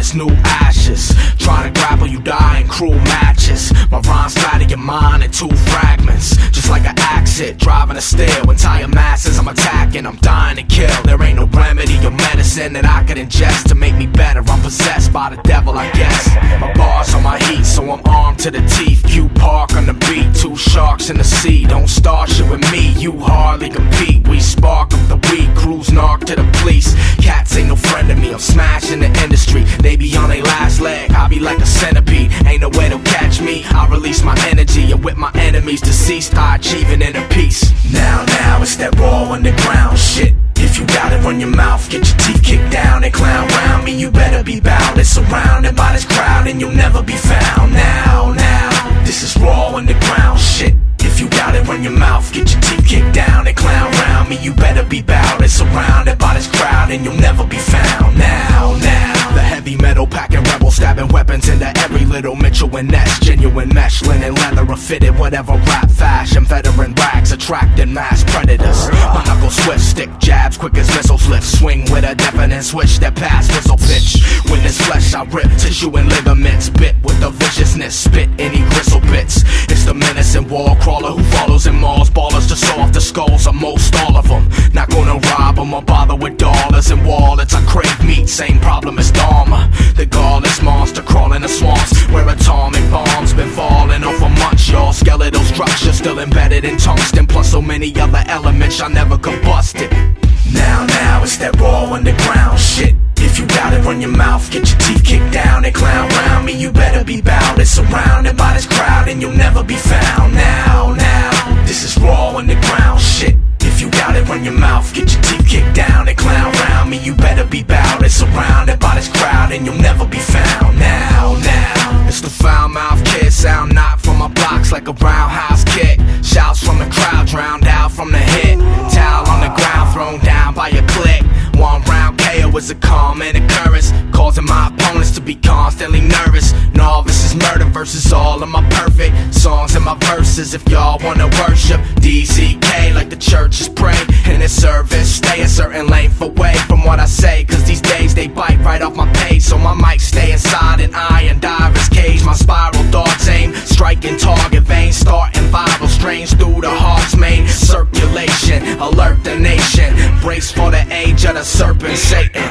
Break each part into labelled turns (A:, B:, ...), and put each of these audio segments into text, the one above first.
A: dust, new ashes. Trying to grapple, you die in cruel matches. My rhymes splatter your mind in two fragments, just like an accident, driving a steel. Entire masses I'm attacking, I'm dying to kill. There ain't no remedy or medicine that I could ingest to make me better. I'm possessed by the devil, I guess. My bars on my heat, so I'm armed to the teeth. Q Park on the beat, two sharks in the sea. Don't start shit with me, you hardly compete. We spark up the weed, cruise narc to the police. Cats ain't no friend of me, I'm smashing the industry. They be on their last leg, I be like a centipede. Ain't no way to catch me, I release my energy. And with my enemies deceased, I achieve an inner peace. Now, it's that raw underground shit. If you got it, run your mouth, get your teeth kicked down. They clown round me, you better be bound. It's surrounded by this crowd and you'll never be found. Now, this is raw underground shit. If you got it, run your mouth, get your teeth kicked down. They clown round me, you better be bound. It's surrounded by this crowd and you'll never be found. Now, the heavy metal packing rebel, stabbing weapons into every little Mitchell and Ness. Genuine mesh, linen, leather, or fitted, whatever rap fashion. Veteran rags attracting mass predators. My knuckles swift, stick jabs quick as missiles lift. Swing with a deafening switch that pass whistle pitch. With this flesh I rip tissue and ligaments. Bit with the viciousness, spit any gristle bits. It's the menacing wall crawler who follows in malls. Ballers to saw off the skulls of most all of them. Not gonna rob them or bother with dollars and wallets. I crave meat, same problem as Dharma. The godless monster crawling the swamps where atomic bombs been falling off a month. Y'all skeletal structure still embedded in tungsten, plus so many other elements I never combusted. Now it's that raw underground shit. If you got it, run your mouth, get your teeth kicked down. They clown round me, you better be bound. It's surrounded by this crowd and you'll never be found. Now, this is raw underground shit. If you got it, run your mouth, get your teeth kicked down. They clown round me, you better be bound. It's surrounded by this crowd and you'll never be found. Now, it's the foul mouth kid, sound knocked from my blocks like a roundhouse kick. Shouts from the crowd, drowned out from the hit. Towel on the ground, thrown down by a click. One round KO is a common occurrence, causing my opponents to be constantly nervous. Novice is murder versus all of my perfect songs and my verses. If y'all wanna worship DZK like the church is praying in its service, stay a certain length away from what I say, cause these days they bite right off my page. So my mic stay inside an iron diver's cage. My spiral thoughts aim, striking target veins, starting viral strange through the heart's main circulation. Alert the nation, brace for the age of the serpent Satan.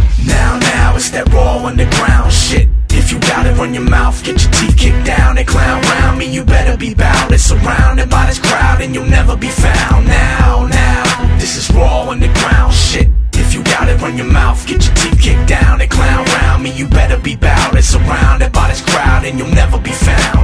A: Now it's that raw underground shit. If you got it, run your mouth, get your teeth kicked down. They clown round me, you better be bound. It's surrounded by this crowd and you'll never be found. Now, this is raw underground shit. If you got it, run your mouth, get your teeth kicked down. They clown round me, you better be bound. It's surrounded by this crowd and you'll never be found.